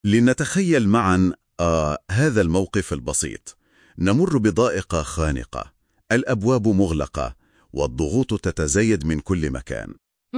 لنتخيل معا هذا الموقف البسيط. نمر بضائقة خانقة، الأبواب مغلقة، والضغوط تتزايد من كل مكان.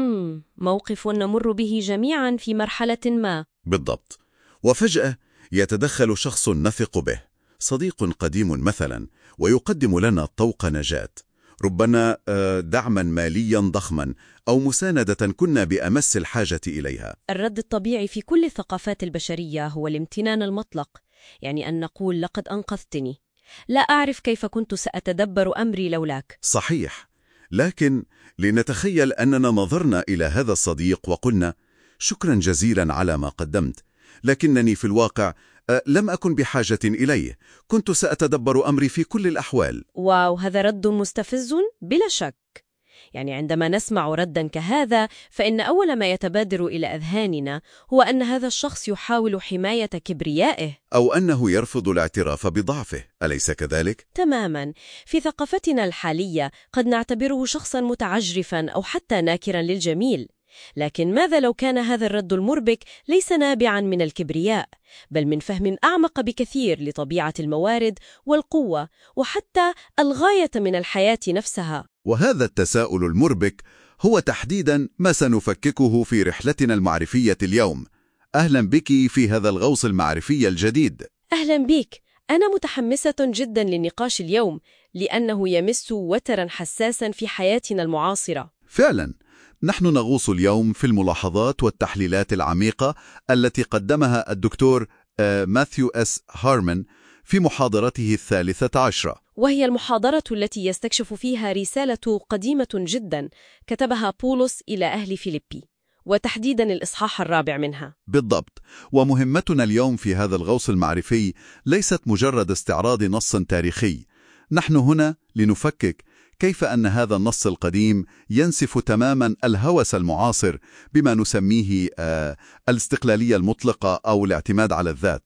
موقف نمر به جميعا في مرحلة ما. بالضبط. وفجأة يتدخل شخص نثق به، صديق قديم مثلا، ويقدم لنا طوق نجاة، ربما دعما ماليا ضخما أو مساندة كنا بأمس الحاجة إليها. الرد الطبيعي في كل الثقافات البشرية هو الامتنان المطلق، يعني أن نقول لقد أنقذتني، لا أعرف كيف كنت سأتدبر أمري لولاك. صحيح، لكن لنتخيل أننا نظرنا إلى هذا الصديق وقلنا شكرا جزيلا على ما قدمت، لكنني في الواقع لم أكن بحاجة إليه، كنت سأتدبر أمري في كل الأحوال. واو، هذا رد مستفز بلا شك. يعني عندما نسمع ردا كهذا، فإن أول ما يتبادر إلى أذهاننا هو أن هذا الشخص يحاول حماية كبريائه، أو أنه يرفض الاعتراف بضعفه، أليس كذلك؟ تماما. في ثقافتنا الحالية قد نعتبره شخصا متعجرفا أو حتى ناكرا للجميل، لكن ماذا لو كان هذا الرد المربك ليس نابعا من الكبرياء، بل من فهم أعمق بكثير لطبيعة الموارد والقوة وحتى الغاية من الحياة نفسها؟ وهذا التساؤل المربك هو تحديدا ما سنفككه في رحلتنا المعرفية اليوم. أهلا بك في هذا الغوص المعرفي الجديد. أهلا بك. أنا متحمسة جدا للنقاش اليوم، لأنه يمس وترا حساسا في حياتنا المعاصرة. فعلا، نحن نغوص اليوم في الملاحظات والتحليلات العميقة التي قدمها الدكتور ماثيو إس هارمان في محاضرته 13، وهي المحاضرة التي يستكشف فيها رسالة قديمة جدا كتبها بولس إلى أهل فيليبي، وتحديدا الإصحاح 4 منها. بالضبط. ومهمتنا اليوم في هذا الغوص المعرفي ليست مجرد استعراض نص تاريخي، نحن هنا لنفكك كيف أن هذا النص القديم ينسف تماما الهوس المعاصر بما نسميه الاستقلالية المطلقة أو الاعتماد على الذات.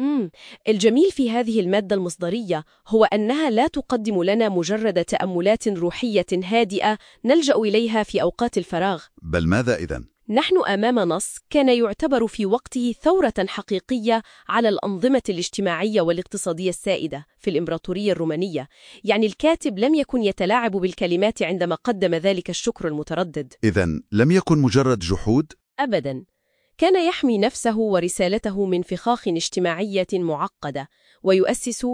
الجميل في هذه المادة المصدرية هو أنها لا تقدم لنا مجرد تأملات روحية هادئة نلجأ إليها في أوقات الفراغ. بل ماذا إذن؟ نحن أمام نص كان يعتبر في وقته ثورة حقيقية على الأنظمة الاجتماعية والاقتصادية السائدة في الإمبراطورية الرومانية. يعني الكاتب لم يكن يتلاعب بالكلمات عندما قدم ذلك الشكر المتردد. إذن لم يكن مجرد جحود؟ أبداً، كان يحمي نفسه ورسالته من فخاخ اجتماعية معقدة، ويؤسس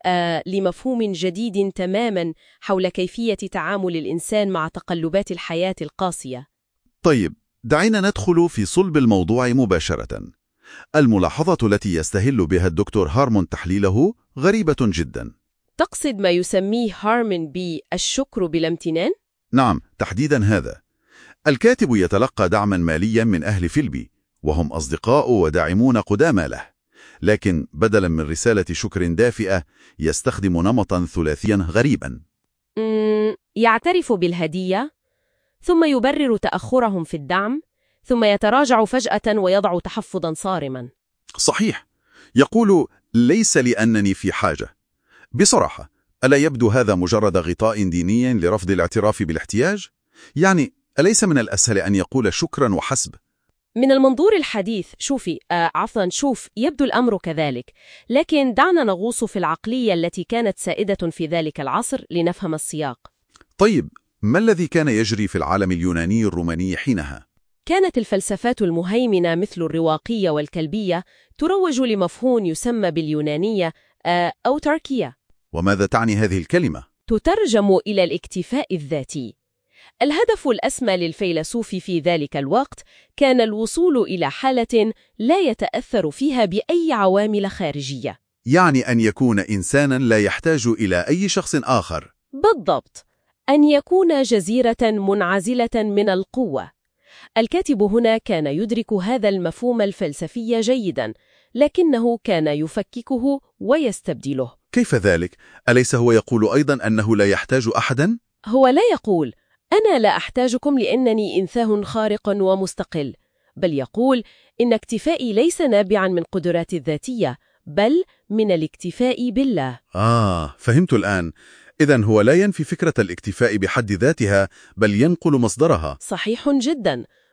لمفهوم جديد تماماً حول كيفية تعامل الإنسان مع تقلبات الحياة القاسية. طيب، دعينا ندخل في صلب الموضوع مباشرة. الملاحظة التي يستهل بها الدكتور هارمان تحليله غريبة جدا. تقصد ما يسميه هارمان بالشكر بلا امتنان؟ نعم، تحديدا هذا. الكاتب يتلقى دعما ماليا من أهل فيلبي، وهم أصدقاء وداعمون قدامى له، لكن بدلا من رسالة شكر دافئة يستخدم نمطا ثلاثيا غريبا. يعترف بالهدية، ثم يبرر تأخرهم في الدعم، ثم يتراجع فجأة ويضع تحفظا صارما. صحيح، يقول ليس لأنني في حاجة. بصراحة، ألا يبدو هذا مجرد غطاء ديني لرفض الاعتراف بالاحتياج؟ يعني أليس من الأسهل أن يقول شكرا وحسب؟ من المنظور الحديث شوف يبدو الأمر كذلك، لكن دعنا نغوص في العقلية التي كانت سائدة في ذلك العصر لنفهم السياق. طيب، ما الذي كان يجري في العالم اليوناني الروماني حينها؟ كانت الفلسفات المهيمنة مثل الرواقية والكلبية تروج لمفهوم يسمى باليونانية أوتاركية. وماذا تعني هذه الكلمة؟ تترجم إلى الاكتفاء الذاتي. الهدف الأسمى للفيلسوف في ذلك الوقت كان الوصول إلى حالة لا يتأثر فيها بأي عوامل خارجية، يعني أن يكون إنسانا لا يحتاج إلى أي شخص آخر. بالضبط، أن يكون جزيرة منعزلة من القوة. الكاتب هنا كان يدرك هذا المفهوم الفلسفي جيدا، لكنه كان يفككه ويستبدله. كيف ذلك؟ أليس هو يقول أيضا أنه لا يحتاج أحدا؟ هو لا يقول أنا لا أحتاجكم لأنني إنسان خارق ومستقل، بل يقول إن اكتفائي ليس نابعا من قدراتي الذاتية، بل من الاكتفاء بالله. فهمت الآن. إذن هو لا ينفي فكرة الاكتفاء بحد ذاتها، بل ينقل مصدرها. صحيح جدا.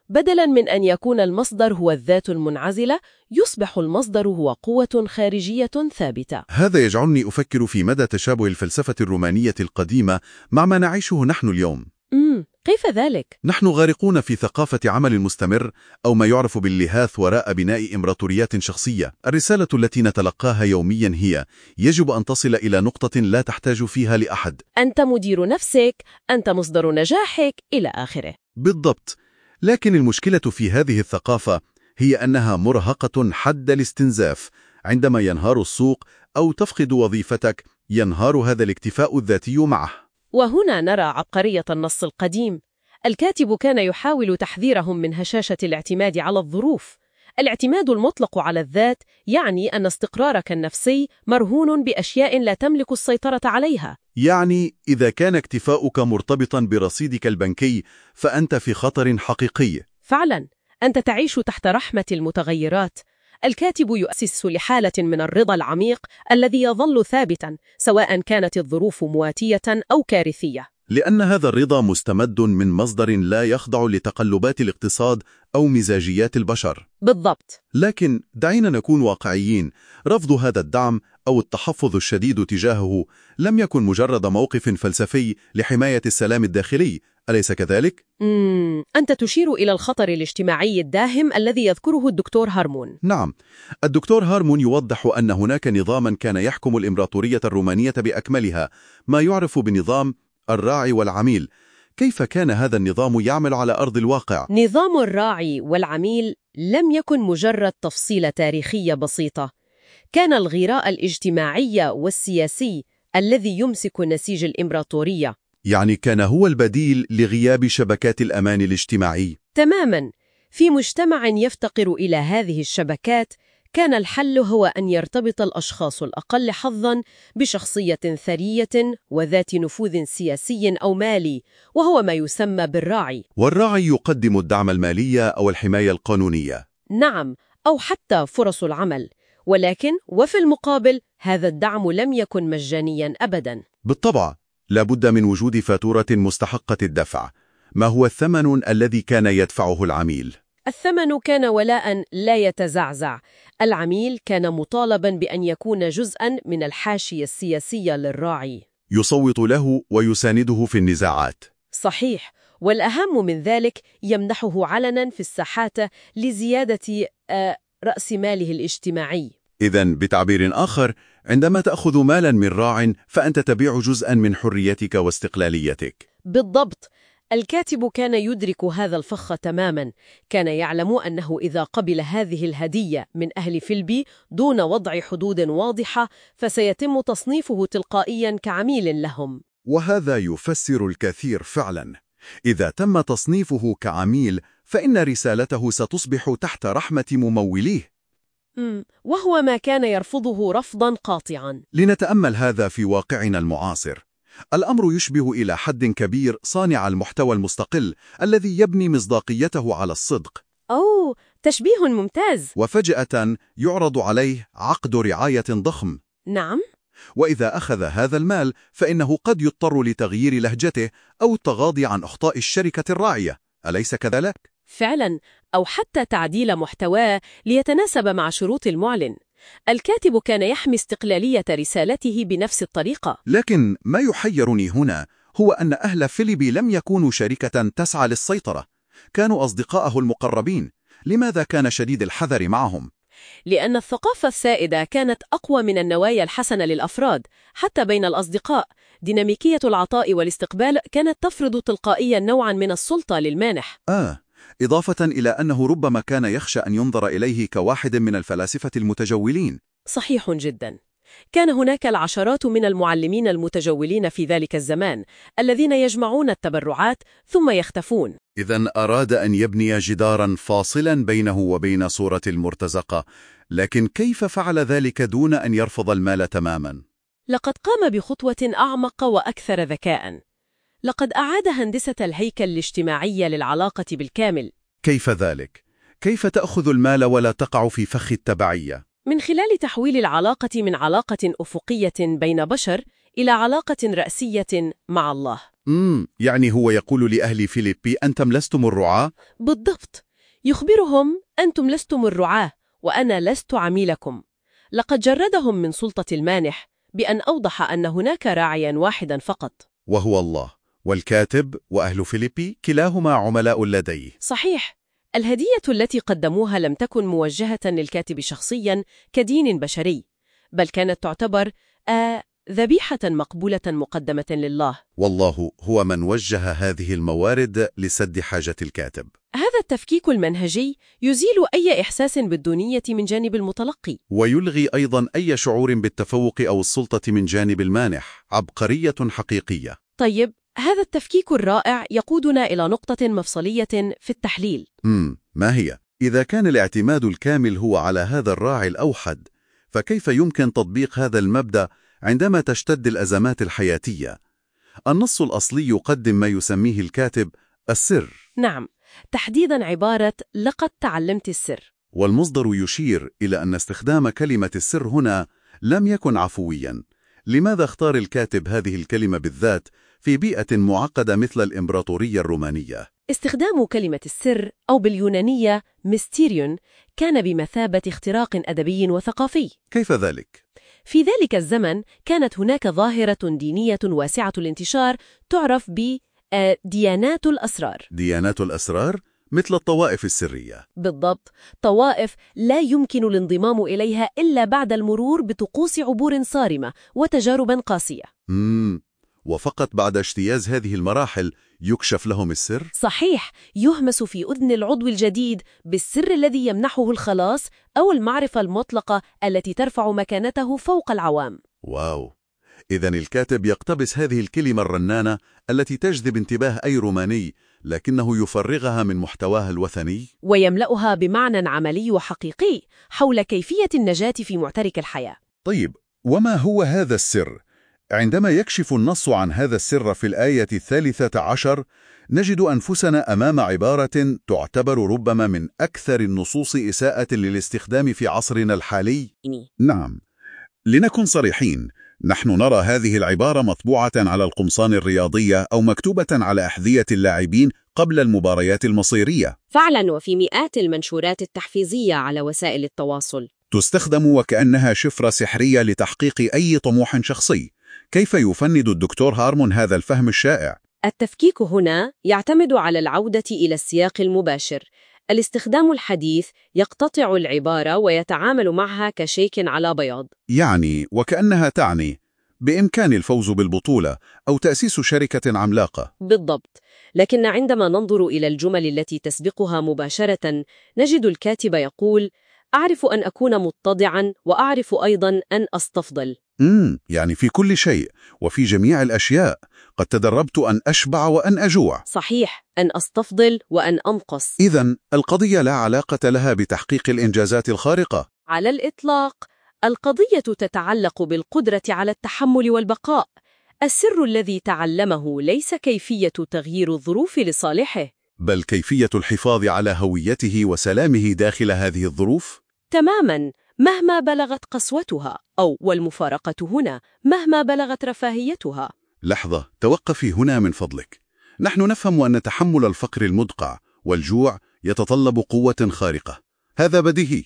بدلاً من أن يكون المصدر هو الذات المنعزلة، يصبح المصدر هو قوة خارجية ثابتة. هذا يجعلني أفكر في مدى تشابه الفلسفة الرومانية القديمة مع ما نعيشه نحن اليوم. كيف ذلك؟ نحن غارقون في ثقافة عمل مستمر، أو ما يعرف باللهاث وراء بناء إمبراطوريات شخصية. الرسالة التي نتلقاها يوميا هي: يجب أن تصل إلى نقطة لا تحتاج فيها لأحد. أنت مدير نفسك، أنت مصدر نجاحك، إلى آخره. بالضبط. لكن المشكلة في هذه الثقافة هي أنها مرهقة حد الاستنزاف. عندما ينهار السوق أو تفقد وظيفتك، ينهار هذا الاكتفاء الذاتي معه. وهنا نرى عبقرية النص القديم. الكاتب كان يحاول تحذيرهم من هشاشة الاعتماد على الظروف. الاعتماد المطلق على الذات يعني أن استقرارك النفسي مرهون بأشياء لا تملك السيطرة عليها. يعني إذا كان اكتفاؤك مرتبطا برصيدك البنكي، فأنت في خطر حقيقي. فعلا، أنت تعيش تحت رحمة المتغيرات. الكاتب يؤسس لحالة من الرضا العميق الذي يظل ثابتا سواء كانت الظروف مواتية أو كارثية، لأن هذا الرضا مستمد من مصدر لا يخضع لتقلبات الاقتصاد أو مزاجيات البشر. بالضبط. لكن دعينا نكون واقعيين، رفض هذا الدعم أو التحفظ الشديد تجاهه لم يكن مجرد موقف فلسفي لحماية السلام الداخلي، أليس كذلك؟ أنت تشير إلى الخطر الاجتماعي الداهم الذي يذكره الدكتور هارمون. نعم، الدكتور هارمون يوضح أن هناك نظاما كان يحكم الإمبراطورية الرومانية بأكملها، ما يعرف بنظام الراعي والعميل. كيف كان هذا النظام يعمل على أرض الواقع؟ نظام الراعي والعميل لم يكن مجرد تفصيلة تاريخية بسيطة، كان الغراء الاجتماعي والسياسي الذي يمسك نسيج الإمبراطورية. يعني كان هو البديل لغياب شبكات الأمان الاجتماعي. تماماً. في مجتمع يفتقر إلى هذه الشبكات، كان الحل هو أن يرتبط الأشخاص الأقل حظاً بشخصية ثرية وذات نفوذ سياسي أو مالي، وهو ما يسمى بالراعي. والراعي يقدم الدعم المالي أو الحماية القانونية. نعم، أو حتى فرص العمل. ولكن وفي المقابل هذا الدعم لم يكن مجانياً أبداً. بالطبع، لابد من وجود فاتورة مستحقة الدفع. ما هو الثمن الذي كان يدفعه العميل؟ الثمن كان ولاء لا يتزعزع. العميل كان مطالبا بأن يكون جزءا من الحاشية السياسية للراعي، يصوت له ويسانده في النزاعات. صحيح، والأهم من ذلك يمنحه علنا في الساحات لزيادة رأس ماله الاجتماعي. إذن بتعبير آخر، عندما تأخذ مالا من راع فأنت تبيع جزءا من حريتك واستقلاليتك. بالضبط. الكاتب كان يدرك هذا الفخ تماما. كان يعلم أنه إذا قبل هذه الهدية من أهل فيلبي دون وضع حدود واضحة فسيتم تصنيفه تلقائيا كعميل لهم. وهذا يفسر الكثير فعلا. إذا تم تصنيفه كعميل فإن رسالته ستصبح تحت رحمة مموليه، وهو ما كان يرفضه رفضا قاطعا. لنتأمل هذا في واقعنا المعاصر. الأمر يشبه إلى حد كبير صانع المحتوى المستقل الذي يبني مصداقيته على الصدق. أوه، تشبيه ممتاز. وفجأة يعرض عليه عقد رعاية ضخم. نعم. وإذا أخذ هذا المال فإنه قد يضطر لتغيير لهجته أو التغاضي عن أخطاء الشركة الراعية، أليس كذلك؟ فعلا، أو حتى تعديل محتواه ليتناسب مع شروط المعلن. الكاتب كان يحمي استقلالية رسالته بنفس الطريقة. لكن ما يحيرني هنا هو أن أهل فيلبي لم يكونوا شركة تسعى للسيطرة، كانوا أصدقائه المقربين. لماذا كان شديد الحذر معهم؟ لأن الثقافة السائدة كانت أقوى من النوايا الحسنة للأفراد. حتى بين الأصدقاء، ديناميكية العطاء والاستقبال كانت تفرض تلقائيا نوعا من السلطة للمانح. إضافة إلى أنه ربما كان يخشى أن ينظر إليه كواحد من الفلاسفة المتجولين. صحيح جدا. كان هناك العشرات من المعلمين المتجولين في ذلك الزمان الذين يجمعون التبرعات ثم يختفون. إذن أراد أن يبني جداراً فاصلاً بينه وبين صورة المرتزقة، لكن كيف فعل ذلك دون أن يرفض المال تماماً؟ لقد قام بخطوة أعمق وأكثر ذكاءً. لقد أعاد هندسة الهيكل الاجتماعي للعلاقة بالكامل. كيف ذلك؟ كيف تأخذ المال ولا تقع في فخ التبعية؟ من خلال تحويل العلاقة من علاقة أفقية بين بشر إلى علاقة رأسية مع الله. يعني هو يقول لأهل فيليبي أنتم لستم الرعاة؟ بالضبط، يخبرهم أنتم لستم الرعاة وأنا لست عميلكم. لقد جردهم من سلطة المانح بأن أوضح أن هناك راعيا واحدا فقط، وهو الله، والكاتب وأهل فيليبي كلاهما عملاء لديه. صحيح. الهدية التي قدموها لم تكن موجهة للكاتب شخصيا كدين بشري، بل كانت تعتبر ذبيحة مقبولة مقدمة لله. والله هو من وجه هذه الموارد لسد حاجة الكاتب. هذا التفكيك المنهجي يزيل أي إحساس بالدونية من جانب المتلقي، ويلغي أيضا أي شعور بالتفوق أو السلطة من جانب المانح. عبقرية حقيقية. طيب، هذا التفكيك الرائع يقودنا إلى نقطة مفصلية في التحليل. ما هي؟ إذا كان الاعتماد الكامل هو على هذا الراعي الأوحد، فكيف يمكن تطبيق هذا المبدأ عندما تشتد الأزمات الحياتية؟ النص الأصلي يقدم ما يسميه الكاتب السر. نعم، تحديداً عبارة لقد تعلمت السر. والمصدر يشير إلى أن استخدام كلمة السر هنا لم يكن عفوياً. لماذا اختار الكاتب هذه الكلمة بالذات في بيئة معقدة مثل الإمبراطورية الرومانية؟ استخدام كلمة السر أو باليونانية ميستيريون كان بمثابة اختراق أدبي وثقافي. كيف ذلك؟ في ذلك الزمن كانت هناك ظاهرة دينية واسعة الانتشار تعرف ديانات الأسرار. ديانات الأسرار مثل الطوائف السرية. بالضبط، طوائف لا يمكن الانضمام إليها إلا بعد المرور بطقوس عبور صارمة وتجارب قاسية. وفقط بعد اجتياز هذه المراحل يكشف لهم السر؟ صحيح، يهمس في أذن العضو الجديد بالسر الذي يمنحه الخلاص أو المعرفة المطلقة التي ترفع مكانته فوق العوام. واو! إذن الكاتب يقتبس هذه الكلمة الرنانة التي تجذب انتباه أي روماني، لكنه يفرغها من محتواها الوثني ويملأها بمعنى عملي وحقيقي حول كيفية النجاة في معترك الحياة. طيب، وما هو هذا السر؟ عندما يكشف النص عن هذا السر في الآية 13 نجد أنفسنا أمام عبارة تعتبر ربما من أكثر النصوص إساءة للاستخدام في عصرنا الحالي. نعم، لنكن صريحين، نحن نرى هذه العبارة مطبوعة على القمصان الرياضية أو مكتوبة على أحذية اللاعبين قبل المباريات المصيرية. فعلا، وفي مئات المنشورات التحفيزية على وسائل التواصل. تستخدم وكأنها شفرة سحرية لتحقيق أي طموح شخصي. كيف يفند الدكتور هارمون هذا الفهم الشائع؟ التفكيك هنا يعتمد على العودة إلى السياق المباشر. الاستخدام الحديث يقتطع العبارة ويتعامل معها كشيك على بياض. يعني وكأنها تعني بإمكان الفوز بالبطولة أو تأسيس شركة عملاقة. بالضبط، لكن عندما ننظر إلى الجمل التي تسبقها مباشرة نجد الكاتب يقول: أعرف أن أكون متضعا وأعرف أيضا أن أستفضل. يعني في كل شيء وفي جميع الأشياء. قد تدربت أن أشبع وأن أجوع. صحيح، أن أستفضل وأن أنقص. إذن القضية لا علاقة لها بتحقيق الإنجازات الخارقة على الإطلاق. القضية تتعلق بالقدرة على التحمل والبقاء. السر الذي تعلمه ليس كيفية تغيير الظروف لصالحه، بل كيفية الحفاظ على هويته وسلامه داخل هذه الظروف. تماماً، مهما بلغت قسوتها، أو والمفارقة هنا مهما بلغت رفاهيتها. لحظة، توقفي هنا من فضلك. نحن نفهم أن تحمل الفقر المدقع والجوع يتطلب قوة خارقة، هذا بديهي.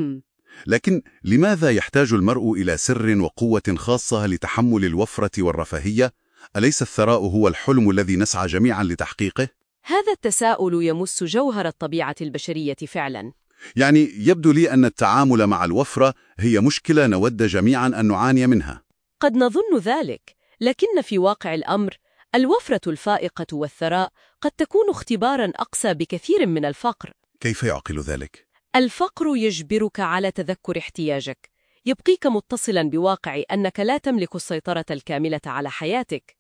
لكن لماذا يحتاج المرء إلى سر وقوة خاصة لتحمل الوفرة والرفاهية؟ أليس الثراء هو الحلم الذي نسعى جميعا لتحقيقه؟ هذا التساؤل يمس جوهر الطبيعة البشرية فعلا. يعني يبدو لي أن التعامل مع الوفرة هي مشكلة نود جميعا أن نعاني منها. قد نظن ذلك، لكن في واقع الأمر الوفرة الفائقة والثراء قد تكون اختبارا أقسى بكثير من الفقر. كيف يعقل ذلك؟ الفقر يجبرك على تذكر احتياجك، يبقيك متصلا بواقع أنك لا تملك السيطرة الكاملة على حياتك.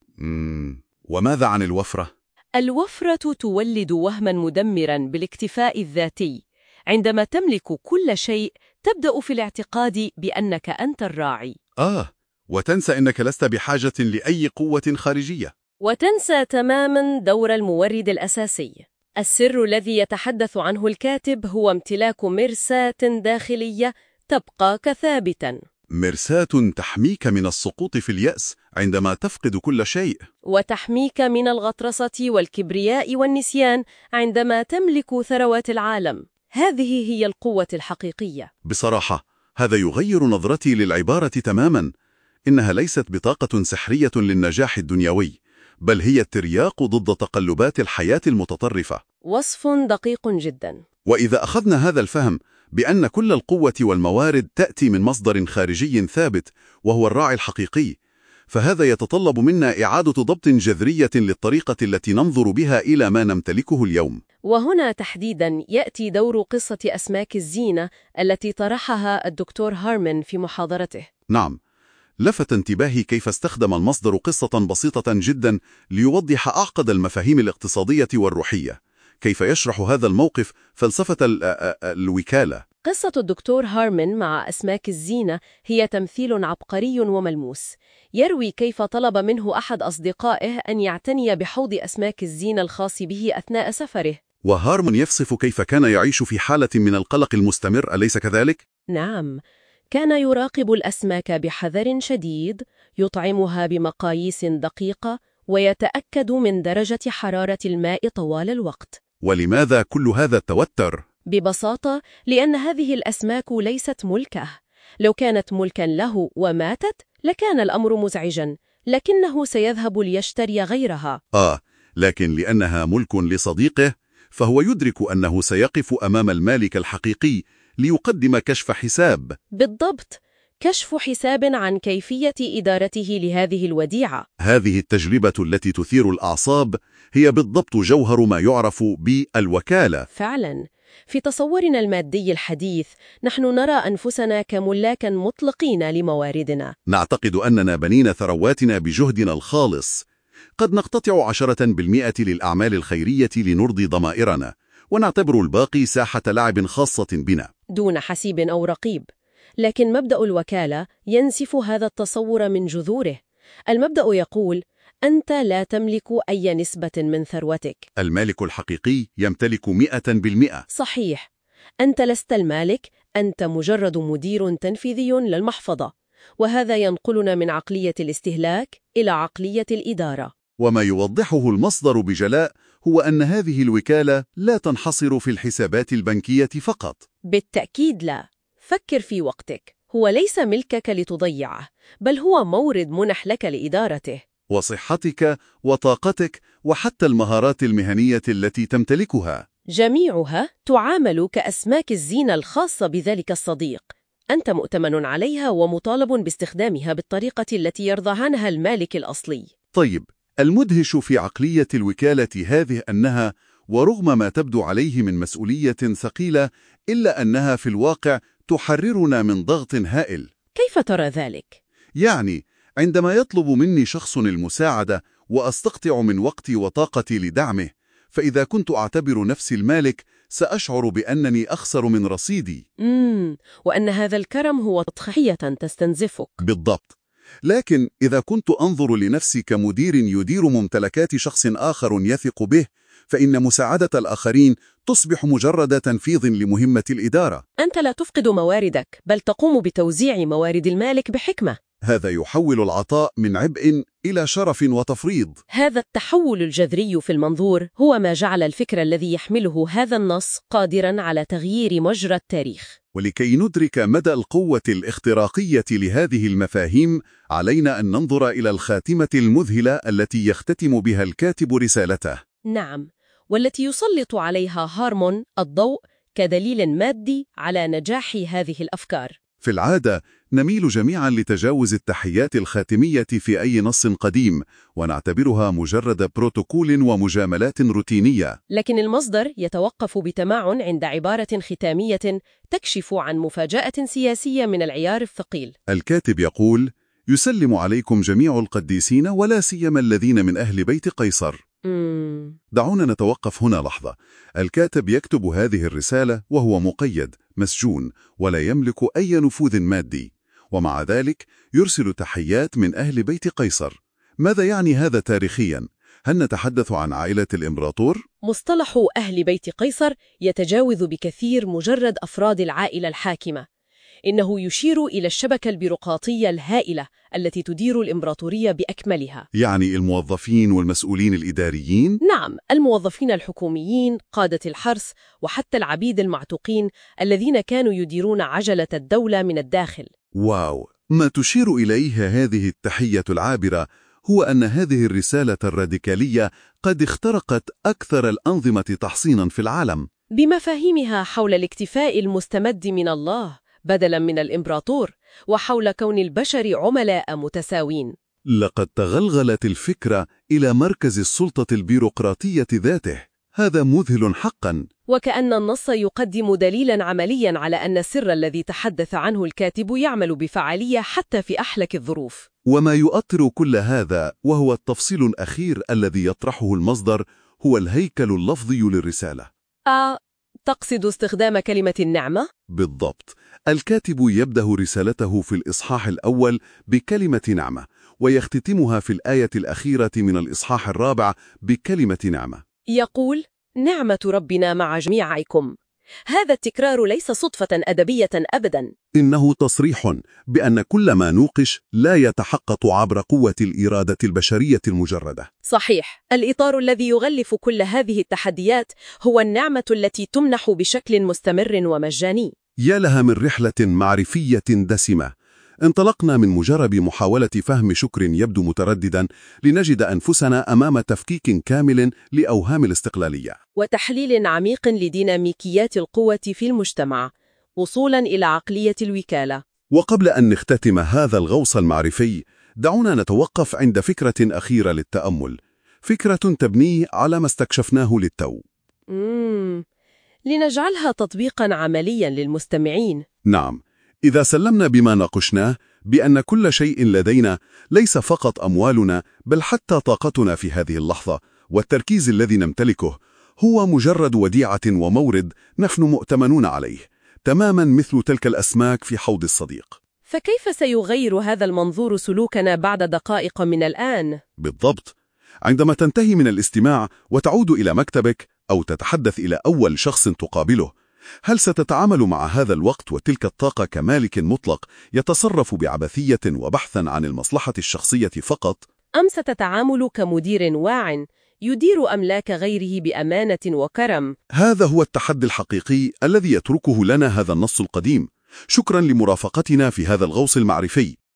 وماذا عن الوفرة؟ الوفرة تولد وهما مدمرا بالاكتفاء الذاتي. عندما تملك كل شيء تبدأ في الاعتقاد بأنك أنت الراعي. وتنسى أنك لست بحاجة لأي قوة خارجية. وتنسى تماما دور المورد الأساسي. السر الذي يتحدث عنه الكاتب هو امتلاك مرساة داخلية تبقى كثابتا. مرساة تحميك من السقوط في اليأس عندما تفقد كل شيء. وتحميك من الغطرسة والكبرياء والنسيان عندما تملك ثروات العالم. هذه هي القوة الحقيقية. بصراحة، هذا يغير نظرتي للعبارة تماما. إنها ليست بطاقة سحرية للنجاح الدنيوي، بل هي الترياق ضد تقلبات الحياة المتطرفة. وصف دقيق جدا. وإذا أخذنا هذا الفهم بأن كل القوة والموارد تأتي من مصدر خارجي ثابت وهو الراعي الحقيقي، فهذا يتطلب منا إعادة ضبط جذرية للطريقة التي ننظر بها إلى ما نمتلكه اليوم. وهنا تحديدا يأتي دور قصة أسماك الزينة التي طرحها الدكتور هارمان في محاضرته. نعم، لفت انتباهي كيف استخدم المصدر قصة بسيطة جدا ليوضح أعقد المفاهيم الاقتصادية والروحية. كيف يشرح هذا الموقف فلسفة الوكالة؟ قصة الدكتور هارمان مع أسماك الزينة هي تمثيل عبقري وملموس، يروي كيف طلب منه أحد أصدقائه أن يعتني بحوض أسماك الزينة الخاص به أثناء سفره. وهارمان يصف كيف كان يعيش في حالة من القلق المستمر، أليس كذلك؟ نعم، كان يراقب الأسماك بحذر شديد، يطعمها بمقاييس دقيقة، ويتأكد من درجة حرارة الماء طوال الوقت. ولماذا كل هذا التوتر؟ ببساطة لأن هذه الأسماك ليست ملكه. لو كانت ملكا له وماتت لكان الأمر مزعجا، لكنه سيذهب ليشتري غيرها. لكن لأنها ملك لصديقه، فهو يدرك أنه سيقف أمام المالك الحقيقي ليقدم كشف حساب. بالضبط، كشف حساب عن كيفية إدارته لهذه الوديعة. هذه التجربة التي تثير الأعصاب هي بالضبط جوهر ما يعرف بالوكالة. فعلا، في تصورنا المادي الحديث نحن نرى أنفسنا كملاكا مطلقين لمواردنا. نعتقد أننا بنينا ثرواتنا بجهدنا الخالص. قد نقتطع 10% للأعمال الخيرية لنرضي ضمائرنا، ونعتبر الباقي ساحة لعب خاصة بنا دون حسيب أو رقيب. لكن مبدأ الوكالة ينسف هذا التصور من جذوره. المبدأ يقول: أنت لا تملك أي نسبة من ثروتك. المالك الحقيقي يمتلك 100%. صحيح، أنت لست المالك، أنت مجرد مدير تنفيذي للمحفظة. وهذا ينقلنا من عقلية الاستهلاك إلى عقلية الإدارة. وما يوضحه المصدر بجلاء هو أن هذه الوكالة لا تنحصر في الحسابات البنكية فقط. بالتأكيد لا. فكر في وقتك، هو ليس ملكك لتضيعه، بل هو مورد منح لك لإدارته. وصحتك وطاقتك وحتى المهارات المهنية التي تمتلكها، جميعها تعامل كأسماك الزينة الخاصة بذلك الصديق. أنت مؤتمن عليها ومطالب باستخدامها بالطريقة التي يرضى عنها المالك الأصلي. طيب، المدهش في عقلية الوكالة هذه أنها ورغم ما تبدو عليه من مسؤولية ثقيلة، إلا أنها في الواقع تحررنا من ضغط هائل. كيف ترى ذلك؟ يعني عندما يطلب مني شخص المساعدة وأستقطع من وقتي وطاقتي لدعمه، فإذا كنت أعتبر نفسي المالك سأشعر بأنني أخسر من رصيدي. وأن هذا الكرم هو تضحية تستنزفك. بالضبط. لكن إذا كنت أنظر لنفسي كمدير يدير ممتلكات شخص آخر يثق به، فإن مساعدة الآخرين تصبح مجرد تنفيذ لمهمة الإدارة. أنت لا تفقد مواردك، بل تقوم بتوزيع موارد المالك بحكمة. هذا يحول العطاء من عبء إلى شرف وتفريض. هذا التحول الجذري في المنظور هو ما جعل الفكر الذي يحمله هذا النص قادراً على تغيير مجرى التاريخ. ولكي ندرك مدى القوة الاختراقية لهذه المفاهيم، علينا أن ننظر إلى الخاتمة المذهلة التي يختتم بها الكاتب رسالته. نعم، والتي يسلط عليها هارمان الضوء كدليل مادي على نجاح هذه الأفكار. في العادة نميل جميعا لتجاوز التحيات الخاتمية في أي نص قديم، ونعتبرها مجرد بروتوكول ومجاملات روتينية. لكن المصدر يتوقف بتمعن عند عبارة ختامية تكشف عن مفاجأة سياسية من العيار الثقيل. الكاتب يقول: يسلم عليكم جميع القديسين ولا سيما الذين من أهل بيت قيصر. دعونا نتوقف هنا لحظة. الكاتب يكتب هذه الرسالة وهو مقيد، مسجون، ولا يملك أي نفوذ مادي، ومع ذلك يرسل تحيات من أهل بيت قيصر. ماذا يعني هذا تاريخياً؟ هل نتحدث عن عائلة الإمبراطور؟ مصطلح أهل بيت قيصر يتجاوز بكثير مجرد أفراد العائلة الحاكمة. إنه يشير إلى الشبكة البيروقراطية الهائلة التي تدير الإمبراطورية بأكملها. يعني الموظفين والمسؤولين الإداريين؟ نعم، الموظفين الحكوميين، قادة الحرس، وحتى العبيد المعتوقين الذين كانوا يديرون عجلة الدولة من الداخل. واو، ما تشير إليه هذه التحية العابرة هو أن هذه الرسالة الراديكالية قد اخترقت أكثر الأنظمة تحصيناً في العالم، بمفاهيمها حول الاكتفاء المستمد من الله بدلاً من الإمبراطور، وحول كون البشر عملاء متساوين. لقد تغلغلت الفكرة إلى مركز السلطة البيروقراطية ذاته. هذا مذهل حقاً. وكأن النص يقدم دليلاً عملياً على أن السر الذي تحدث عنه الكاتب يعمل بفعالية حتى في أحلك الظروف. وما يؤطر كل هذا وهو التفصيل الأخير الذي يطرحه المصدر هو الهيكل اللفظي للرسالة. تقصد استخدام كلمة النعمة؟ بالضبط. الكاتب يبدأ رسالته في الإصحاح الأول بكلمة نعمة، ويختتمها في الآية الأخيرة من الإصحاح الرابع بكلمة نعمة. يقول: نعمة ربنا مع جميعكم. هذا التكرار ليس صدفة أدبية أبداً. إنه تصريح بأن كل ما نوقش لا يتحقق عبر قوة الإرادة البشرية المجردة. صحيح. الإطار الذي يغلف كل هذه التحديات هو النعمة التي تمنح بشكل مستمر ومجاني. يا لها من رحلة معرفية دسمة. انطلقنا من مجرد محاولة فهم شكر يبدو مترددا لنجد أنفسنا أمام تفكيك كامل لأوهام الاستقلالية وتحليل عميق لديناميكيات القوة في المجتمع، وصولا إلى عقلية الوكالة. وقبل أن نختتم هذا الغوص المعرفي، دعونا نتوقف عند فكرة أخيرة للتأمل، فكرة تبني على ما استكشفناه للتو. لنجعلها تطبيقا عمليا للمستمعين. نعم، إذا سلمنا بما ناقشناه بأن كل شيء لدينا ليس فقط أموالنا بل حتى طاقتنا في هذه اللحظة، والتركيز الذي نمتلكه هو مجرد وديعة ومورد نحن مؤتمنون عليه، تماما مثل تلك الأسماك في حوض الصديق. فكيف سيغير هذا المنظور سلوكنا بعد دقائق من الآن؟ بالضبط. عندما تنتهي من الاستماع وتعود إلى مكتبك أو تتحدث إلى أول شخص تقابله، هل ستتعامل مع هذا الوقت وتلك الطاقة كمالك مطلق يتصرف بعبثية وبحثا عن المصلحة الشخصية فقط؟ أم ستتعامل كمدير واع يدير أملاك غيره بأمانة وكرم؟ هذا هو التحدي الحقيقي الذي يتركه لنا هذا النص القديم. شكرا لمرافقتنا في هذا الغوص المعرفي.